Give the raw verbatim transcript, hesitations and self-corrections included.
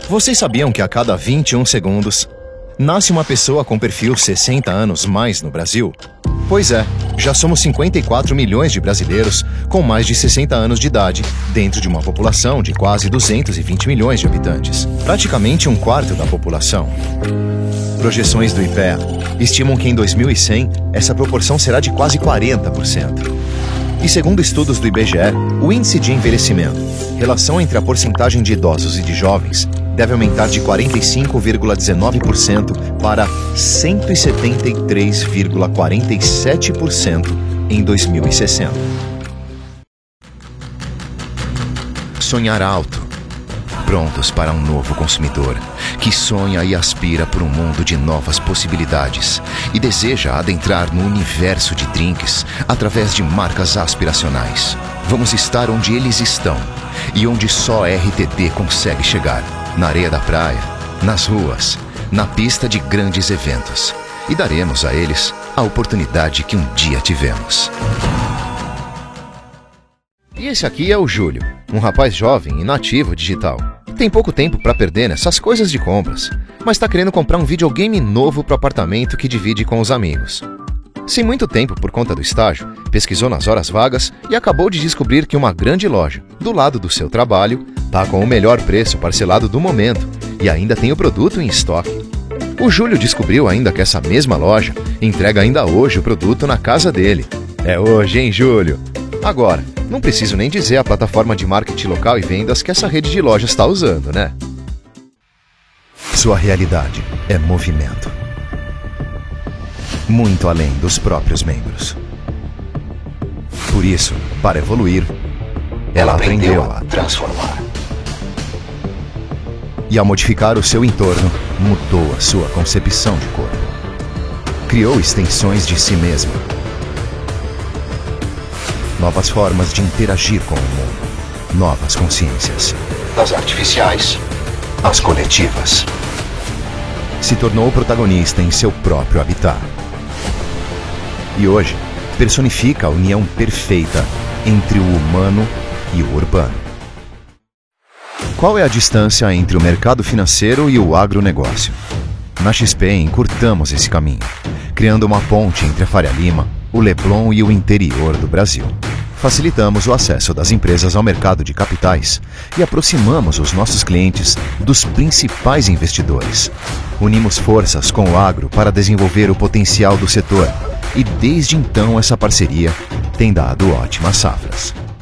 Vocês sabiam que a cada vinte e um segundos nasce uma pessoa com perfil sessenta anos mais no Brasil? Pois é, já somos cinquenta e quatro milhões de brasileiros com mais de sessenta anos de idade, dentro de uma população de quase duzentos e vinte milhões de habitantes, praticamente um quarto da população. Projeções do IPEA estimam que em dois mil e cem essa proporção será de quase quarenta por cento. E segundo estudos do I B G E, o índice de envelhecimento, relação entre a porcentagem de idosos e de jovens, deve aumentar de quarenta e cinco vírgula dezenove por cento para cento e setenta e três vírgula quarenta e sete por cento em dois mil e sessenta. Sonhar alto. Prontos para um novo consumidor, que sonha e aspira por um mundo de novas possibilidades e deseja adentrar no universo de drinks através de marcas aspiracionais. Vamos estar onde eles estão e onde só R T D consegue chegar. Na areia da praia, nas ruas, na pista de grandes eventos. E daremos a eles a oportunidade que um dia tivemos. E esse aqui é o Júlio, um rapaz jovem e nativo digital. Tem pouco tempo para perder nessas coisas de compras, mas está querendo comprar um videogame novo para o apartamento que divide com os amigos. Sem muito tempo por conta do estágio, pesquisou nas horas vagas e acabou de descobrir que uma grande loja, do lado do seu trabalho, está com o melhor preço parcelado do momento e ainda tem o produto em estoque. O Júlio descobriu ainda que essa mesma loja entrega ainda hoje o produto na casa dele. É hoje, hein, Júlio? Agora, não preciso nem dizer a plataforma de marketing local e vendas que essa rede de lojas está usando, né? Sua realidade é movimento. Muito além dos próprios membros. Por isso, para evoluir, ela aprendeu a transformar. E ao modificar o seu entorno, mudou a sua concepção de corpo. Criou extensões de si mesma. Novas formas de interagir com o mundo. Novas consciências. Das artificiais às coletivas. Se tornou protagonista em seu próprio habitat. E hoje, personifica a união perfeita entre o humano e o urbano. Qual é a distância entre o mercado financeiro e o agronegócio? Na X P encurtamos esse caminho, criando uma ponte entre a Faria Lima, o Leblon e o interior do Brasil. Facilitamos o acesso das empresas ao mercado de capitais e aproximamos os nossos clientes dos principais investidores. Unimos forças com o agro para desenvolver o potencial do setor e desde então essa parceria tem dado ótimas safras.